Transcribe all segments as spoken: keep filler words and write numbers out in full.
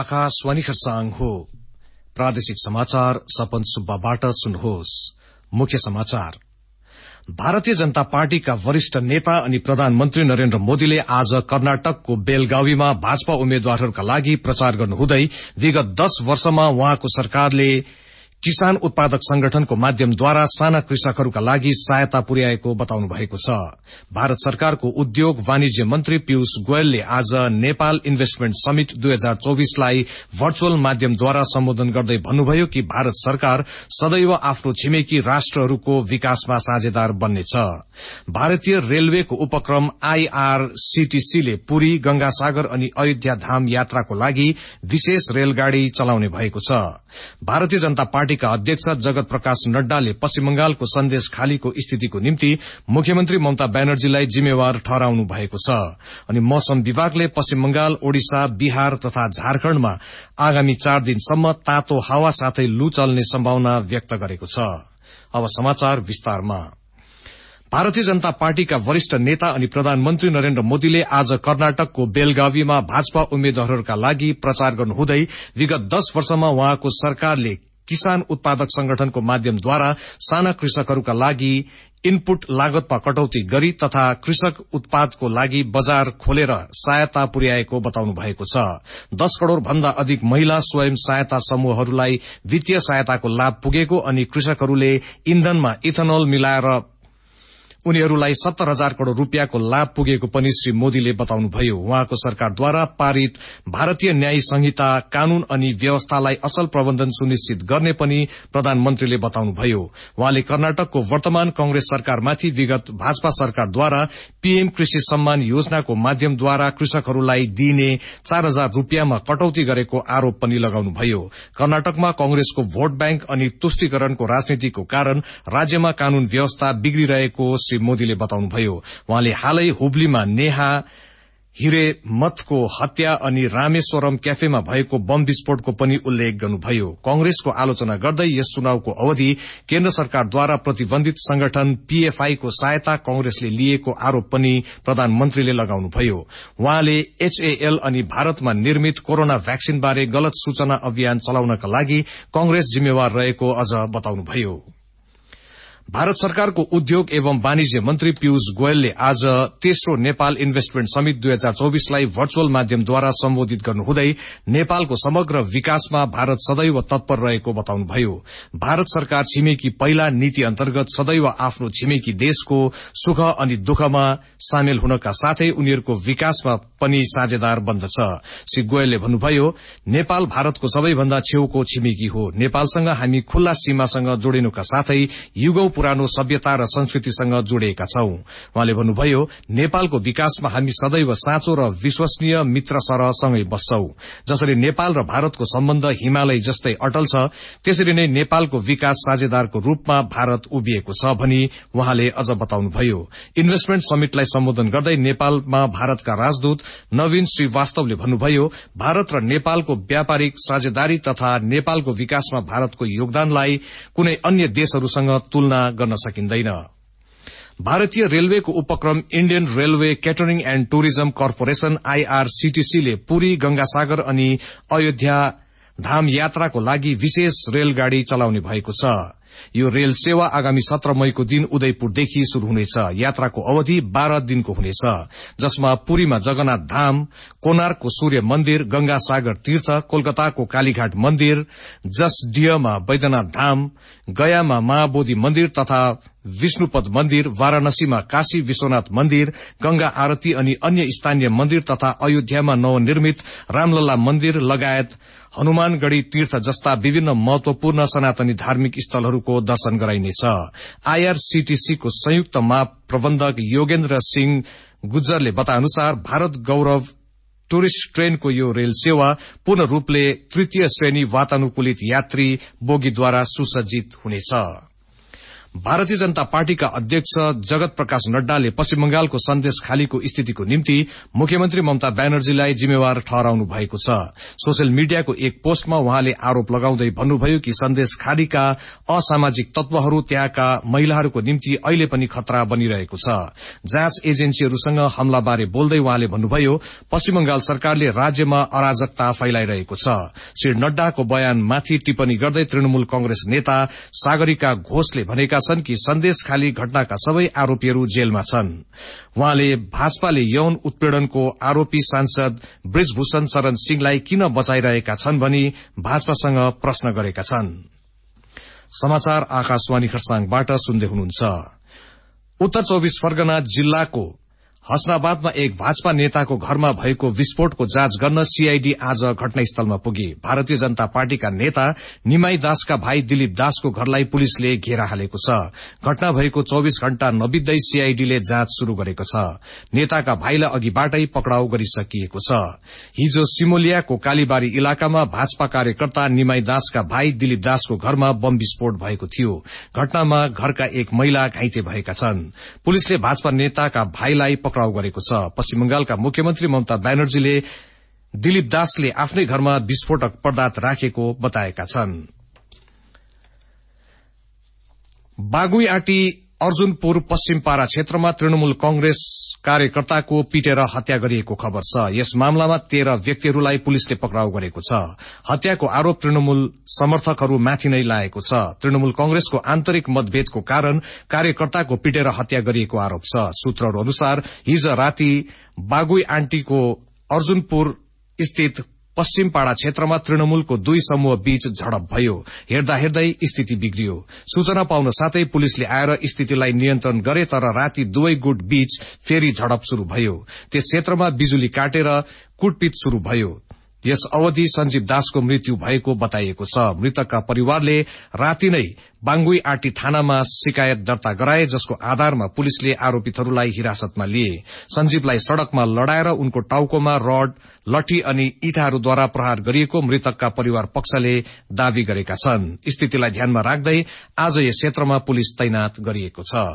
आकाशवाणी खरसाङ हो। प्रादेशिक समाचार सपन सुब्बाबाट सुन्नुहोस्। मुख्य समाचार। भारतीय जनता पार्टीका वरिष्ठ नेता अनि प्रधानमन्त्री नरेन्द्र मोदीले आज कर्नाटकको बेलगावीमा भाजपा उम्मेद्वारहरूका लागि प्रचार गर्नुहुँदै विगत दश वर्षमा उहाँको सरकारले किसान उत्पादक संगठनको माध्यमद्वारा साना कृषकहरूका लागि सहायता पुर्याएको बताउनु भएको छ। भारत सरकारको उद्योग वाणिज्य मन्त्री पीयूष गोयलले आज नेपाल इन्भेस्टमेन्ट समिट दुई हजार चौबीसलाई भर्चुअल माध्यमद्वारा सम्बोधन गर्दै भन्नुभयो कि भारत सरकार सदैव आफ्नो छिमेकी राष्ट्रहरूको विकासमा साझेदार बन्नेछ। भारतीय रेलवेको उपक्रम आईआरसीटीसीले पुरी, गंगासागर अनि अयोध्या धाम यात्राको लागि विशेष रेलगाड़ी चलाउने भएको छ। भारतीय जनता पार्टीका अध्यक्ष जगत प्रकाश नड्डाले पश्चिम बंगालको सन्देश खालीको स्थितिको निम्ति मुख्यमन्त्री ममता ब्यानर्जीलाई जिम्मेवार ठहराउनु भएको छ। अनि मौसम विभागले पश्चिम बंगाल, ओडिसा, बिहार तथा झारखण्डमा आगामी चार दिनसम्म तातो हावा साथै लू चल्ने सम्भावना व्यक्त गरेको छ। अब समाचार विस्तारमा। भारतीय जनता पार्टीका वरिष्ठ नेता अनि प्रधानमन्त्री नरेन्द्र मोदीले आज कर्नाटकको बेलगावीमा भाजपा उम्मेद्वारहरूका लागि प्रचार गर्नुहुँदै विगत दश वर्षमा उहाँको सरकारले किसान उत्पादक संगठनको माध्यमद्वारा साना कृषकहरूका लागि इनपुट लागतमा कटौती गरी तथा कृषक उत्पादको लागि बजार खोलेर सहायता पुर्याएको बताउनु भएको छ। दश करोड़ भन्दा अधिक महिला स्वयं सहायता समूहहरूलाई वित्तीय सहायताको लाभ पुगेको अनि कृषकहरूले इन्धनमा इथेनोल मिलाएर उनीहरूलाई सत्तर हजार करोड़ रूपियाँको लाभ पुगेको पनि श्री मोदीले बताउनुभयो। उहाँको सरकारद्वारा पारित भारतीय न्याय संहिता कानून अनि व्यवस्थालाई असल प्रबन्धन सुनिश्चित गर्ने पनि प्रधानमन्त्रीले बताउनुभयो। उहाँले कर्नाटकको वर्तमान कांग्रेस सरकारमाथि विगत भाजपा सरकारद्वारा पीएम कृषि सम्मान योजनाको माध्यमद्वारा कृषकहरूलाई दिइने चार हजार रूपियाँमा कटौती गरेको आरोप पनि लगाउनुभयो। कर्नाटकमा कांग्रेसको भोट ब्याङ्क अनि तुष्टीकरणको राजनीतिको कारण राज्यमा कानून व्यवस्था बिग्रिरहेको श्री मोदीले बताउनुभयो। उहाँले हालै हुबलीमा नेहा हिरेमथको हत्या अनि रामेश्वरम क्याफेमा भएको बम विस्फोटको पनि उल्लेख गर्नुभयो। कांग्रेसको आलोचना गर्दै यस चुनावको अवधि केन्द्र सरकारद्वारा प्रतिबन्धित संगठन पीएफआई को सहायता कांग्रेसले लिएको आरोप पनि प्रधानमन्त्रीले लगाउनुभयो। उहाँले एचएएल अनि भारतमा निर्मित कोरोना भ्याक्सिन बारे गलत सूचना अभियान चलाउनका लागि कांग्रेस जिम्मेवार रहेको अझ बताउनुभयो। भारत सरकारको उद्योग एवं वाणिज्य मन्त्री पीयूष गोयलले आज तेस्रो नेपाल इन्भेस्टमेन्ट समिट दुई हजार चौबीसलाई भर्चुअल माध्यमद्वारा सम्बोधित गर्नुहुँदै नेपालको समग्र विकासमा भारत सदैव तत्पर रहेको बताउनुभयो। भारत सरकार छिमेकी पहिला नीति अन्तर्गत सदैव आफ्नो छिमेकी देशको सुख अनि दुःखमा सामेल हुनका साथै उनीहरूको विकासमा पनि साझेदार बन्दछ। श्री गोयलले भन्नुभयो, नेपाल भारतको सबैभन्दा छेउको छिमेकी हो। नेपालसँग हामी खुल्ला सीमासँग जोडिनुका साथै युगौं पुरानो सभ्यता र संस्कृतिसँग जोडिएका छौं। उहाँले भन्नुभयो, नेपालको विकासमा हामी सदैव साँचो र विश्वसनीय मित्र सरहसँगै बस्छौं। जसरी नेपाल र भारतको सम्बन्ध हिमालय जस्तै अटल छ, त्यसरी नै नेपालको विकास साझेदारको रूपमा भारत उभिएको छ भनी उहाँले अझ बताउनुभयो। इन्भेस्टमेन्ट समिटलाई सम्बोधन गर्दै नेपालमा भारतका राजदूत नवीन श्रीवास्तवले भन्नुभयो, भारत र नेपालको व्यापारिक साझेदारी तथा नेपालको विकासमा भारतको योगदानलाई कुनै अन्य देशहरूसँग तुलना गर्न सकिँदैन। भारतीय रेलवेको उपक्रम Indian railway catering and tourism corporation आईआरसीटीसीले पुरी, गंगासागर अनि अयोध्या धाम यात्राको लागि विशेष रेलगाड़ी चलाउने भएको छ। यो रेल सेवा आगामी सत्र मईको दिन उदयपुरदेखि शुरू हुनेछ। यात्राको अवधि बाह्र दिनको हुनेछ, जसमा पुरीमा जगन्नाथ धाम, कोणार्कको सूर्य मन्दिर, गंगासागर तीर्थ, कोलकाताको कालीघाट मन्दिर, जसडिहमा बैद्यनाथ धाम, गयामा महाबोधि मन्दिर तथा विष्णुपद मन्दिर, वाराणसीमा काशी विश्वनाथ मन्दिर, गंगा आरती अनि अन्य स्थानीय मन्दिर तथा अयोध्यामा नवनिर्मित रामलला मन्दिर लगायत हनुमानगढ़ी तीर्थ जस्ता विभिन्न महत्वपूर्ण सनातनी धार्मिक स्थलहरूको दर्शन गराइनेछ। आईआरसीटीसी को संयुक्त महाप्रबन्धक योगेन्द्र सिंह गुज्जरले बताए अनुसार भारत गौरव टुरिस्ट ट्रेनको यो रेल सेवा पूर्ण रूपले तृतीय श्रेणी वातानुकूलित यात्री बोगीद्वारा सुसज्जित हुनेछ। भारतीय जनता पार्टीका अध्यक्ष जगत प्रकाश नड्डाले पश्चिम बंगालको सन्देश खालीको स्थितिको निम्ति मुख्यमन्त्री ममता ब्यानर्जीलाई जिम्मेवार ठहराउनु भएको छ। सोशल मिडियाको एक पोस्टमा उहाँले आरोप लगाउँदै भन्नुभयो कि सन्देश खालीका असामाजिक तत्वहरू त्यहाँका महिलाहरूको निम्ति अहिले पनि खतरा बनिरहेको छ। जाँच एजेन्सीहरूसँग हमलाबारे बोल्दै उहाँले भन्नुभयो पश्चिम बंगाल सरकारले राज्यमा अराजकता फैलाइरहेको छ। श्री नड्डाको बयानमाथि टिप्पणी गर्दै तृणमूल कंग्रेस नेता सागरिका घोषले भनेका छन् कि सन्देश खाली घटनाका सबै आरोपीहरू जेलमा छन्। उहाँले भाजपाले यौन उत्पीड़नको आरोपी सांसद ब्रिजभूषण शरण सिंहलाई किन बचाइरहेका छन् भनी भाजपासँग प्रश्न गरेका छन्। समाचार आकाशवाणी खरसाङबाट सुन्दै हुनुहुन्छ। उत्तर चौबिस परगना जिल्लाको हसनाबादमा एक भाजपा नेताको घरमा भएको विस्फोटको जाँच गर्न सीआईडी आज घटनास्थलमा पुगे। भारतीय जनता पार्टीका नेता निमाई दासका भाइ दिलीप दासको घरलाई पुलिसले घेरा हालेको छ। घटना भएको चौबिस घण्टा नबित्दै सीआईडीले जाँच शुरू गरेको छ। नेताका भाइलाई अघिबाटै पक्राउ गरिसकिएको छ। हिजो सिमोलियाको कालीबारी इलाकामा भाजपा कार्यकर्ता निमाई दासका भाइ दिलीप दासको घरमा बम विस्फोट भएको थियो। घटनामा घरका एक महिला घाइते भएका छन्। पुलिसले भाजपा नेताका भाइलाई पक्राउ गरेको छ। पश्चिम बंगालका मुख्यमन्त्री ममता ब्यानर्जीले दिलीप दासले आफ्नै घरमा विस्फोटक पदार्थ राखेको बताएका छन्। बागुईआटी अर्जुनपुर पश्चिम पारा क्षेत्रमा तृणमूल कंग्रेस कार्यकर्ताको पिटेर हत्या गरिएको खबर छ। यस मामलामा तेह्र व्यक्तिहरूलाई पुलिसले पक्राउ गरेको छ। हत्याको आरोप तृणमूल समर्थकहरूमाथि नै लागेको छ। तृणमूल कंग्रेसको आन्तरिक मतभेदको कारण कार्यकर्ताको पिटेर हत्या गरिएको आरोप छ। सूत्रहरू अनुसार हिज राति बागुईआटीको अर्जुनपुर स्थित पश्चिम पाड़ा क्षेत्रमा तृणमूलको दुई समूह बीच झडप भयो। हेर्दा हेर्दै स्थिति बिग्रियो। सूचना पाउन साथै पुलिसले आएर स्थितिलाई नियन्त्रण गरे, तर राति दुवै गुट बीच फेरि झडप शुरू भयो। त्यस क्षेत्रमा बिजुली काटेर कुटपिट शुरू भयो। यस अवधि संजीव दासको मृत्यु भएको बताइएको छ। मृतकका परिवारले राति नै बागुईआटी थानामा शिकायत दर्ता गराए, जसको आधारमा पुलिसले आरोपितहरूलाई हिरासतमा लिए। संजीवलाई सड़कमा लडाएर उनको टाउकोमा रड, लठी अनि इँटाहरूद्वारा प्रहार गरिएको मृतकका परिवार पक्षले दावी गरेका छन्। स्थितिलाई ध्यानमा राख्दै आज यस क्षेत्रमा पुलिस तैनात गरिएको छ।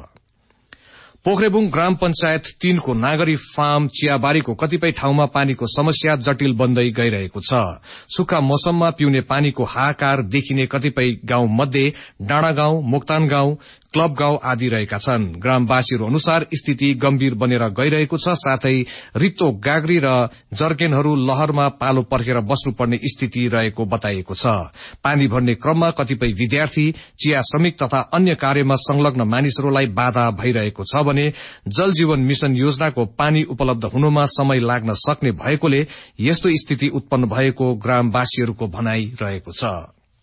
पोखरेबुङ ग्राम पञ्चायत तीनको नागरी फार्म चियाबारीको कतिपय ठाउँमा पानीको समस्या जटिल बन्दै गइरहेको छ। सुक्खा मौसममा पिउने पानीको हाहाकार देखिने कतिपय गाउँ मध्ये डाँडा गाउँ, मोक्तान गाउँ, क्लब गाउँ आदि रहेका छन्। ग्रामवासीहरू अनुसार स्थिति गम्भीर बनेर गइरहेको छ। साथै रित्तो गाग्री र जर्केनहरू लहरमा पालो पर्खेर बस्नुपर्ने स्थिति रहेको बताइएको छ। पानी भर्ने क्रममा कतिपय विद्यार्थी, चिया श्रमिक तथा अन्य कार्यमा संलग्न मानिसहरूलाई बाधा भइरहेको छ भने जल जीवन मिशन योजनाको पानी उपलब्ध हुनुमा समय लाग्न सक्ने भएकोले यस्तो स्थिति उत्पन्न भएको ग्रामवासीहरूको भनाई रहेको छ।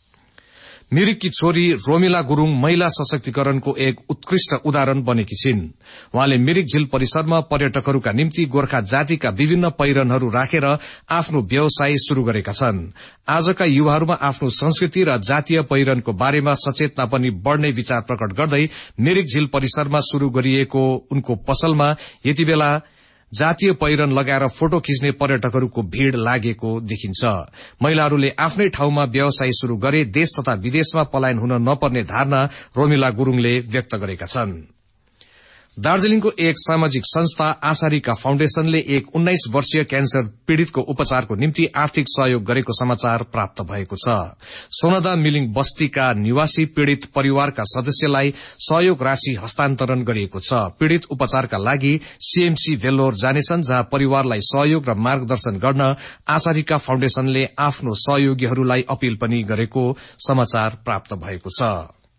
मिरिककी छोरी रोमिला गुरूङ महिला सशक्तिकरणको एक उत्कृष्ट उदाहरण बनेकी छिन्। उहाँले मिरिक झील परिसरमा पर्यटकहरूका निम्ति गोर्खा जातिका विभिन्न पहिरनहरू राखेर आफ्नो व्यवसाय शुरू गरेका छन्। आजका युवाहरूमा आफ्नो संस्कृति र जातीय पहिरनको बारेमा सचेतना पनि बढ़ने विचार प्रकट गर्दै मिरिक झील परिसरमा शुरू गरिएको उनको पसलमा यति बेला जातीय पहिरन लगाएर फोटो खिच्ने पर्यटकहरूको भीड़ लागेको देखिन्छ। महिलाहरूले आफ्नै ठाउँमा व्यवसाय शुरू गरे देश तथा विदेशमा पलायन हुन नपर्ने धारणा रोमिला गुरूङले व्यक्त गरेका छन्। दार्जीलिङको एक सामाजिक संस्था आशारिका फाउन्डेशनले एक उन्नाइस वर्षीय क्यान्सर पीड़ितको उपचारको निम्ति आर्थिक सहयोग गरेको समाचार प्राप्त भएको छ। सोनादा मिलिङ बस्तीका निवासी पीड़ित परिवारका सदस्यलाई सहयोग राशि हस्तान्तरण गरिएको छ। पीड़ित उपचारका लागि सीएमसी भेल्लोर जानेछन्, जहाँ परिवारलाई सहयोग र मार्गदर्शन गर्न आशारिका फाउन्डेशनले आफ्नो सहयोगीहरूलाई अपील पनि गरेको समाचार प्राप्त भएको छ।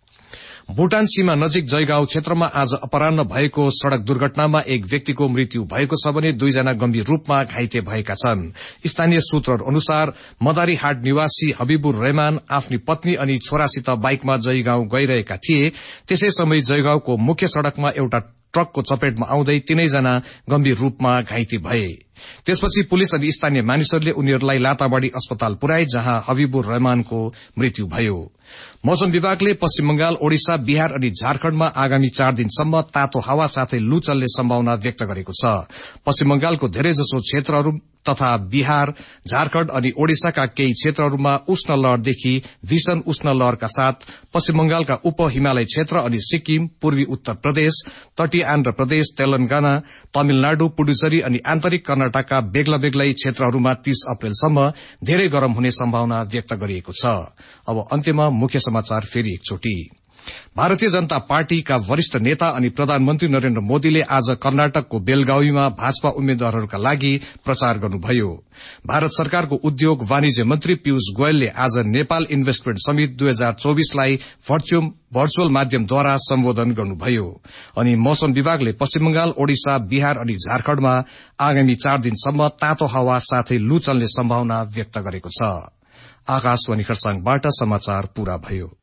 भूटान सीमा नजिक जयगाउँ क्षेत्रमा आज अपराह्न भएको सड़क दुर्घटनामा एक व्यक्तिको मृत्यु भएको छ भने दुईजना गम्भीर रूपमा घाइते भएका छन्। स्थानीय सूत्रहरू अनुसार मदारीहाट निवासी हबीबुर रहमान आफ्नी पत्नी अनि छोरासित बाइकमा जयगाउँ गइरहेका थिए। त्यसै समय जयगाउँको मुख्य सड़कमा एउटा ट्रकको चपेटमा आउँदै तीनैजना गम्भीर रूपमा घाइते भए। त्यसपछि पुलिस अनि स्थानीय मानिसहरूले उनीहरूलाई लाताबाड़ी अस्पताल पुर्याए, जहाँ हबीबुर रहमानको मृत्यु भयो। मौसम विभागले पश्चिम बंगाल, ओडिसा, बिहार अनि झारखण्डमा आगामी चार दिनसम्म तातो हावा साथै लू चल्ने सम्भावना व्यक्त गरेको छ। पश्चिम बंगालको धेरैजसो क्षेत्रहरू तथा बिहार, झारखण्ड अनि ओडिसाका केही क्षेत्रहरूमा उष्ण लहरदेखि भीषण उष्ण लहरका साथ पश्चिम बंगालका उप हिमालय क्षेत्र अनि सिक्किम, पूर्वी उत्तर प्रदेश, तटीय आन्ध्र प्रदेश, तेलंगाना, तमिलनाडु, पुडुचेरी अनि आन्तरिक कर्नाटकका बेग्ला बेग्लै क्षेत्रहरूमा तीस अप्रेलसम्म धेरै गरम हुने सम्भावना व्यक्त गरिएको छ। अब अन्त्यमा मुख्य समाचार फेरि एकचोटि। भारतीय जनता पार्टीका वरिष्ठ नेता अनि प्रधानमन्त्री नरेन्द्र मोदीले आज कर्नाटकको बेलगावीमा भाजपा उम्मेद्वारहरूका लागि प्रचार गर्नुभयो। भारत सरकारको उद्योग वाणिज्य मन्त्री पीयूष गोयलले आज नेपाल इन्भेस्टमेन्ट समिट दुई हजार चौबीसलाई भर्चुअल माध्यमद्वारा सम्बोधन गर्नुभयो। अनि मौसम विभागले पश्चिम बंगाल, ओडिसा, बिहार अनि झारखण्डमा आगामी चार दिनसम्म तातो हावा साथै लू चल्ने सम्भावना व्यक्त गरेको छ। आकाशवाणी खरसाङबाट समाचार पूरा भयो।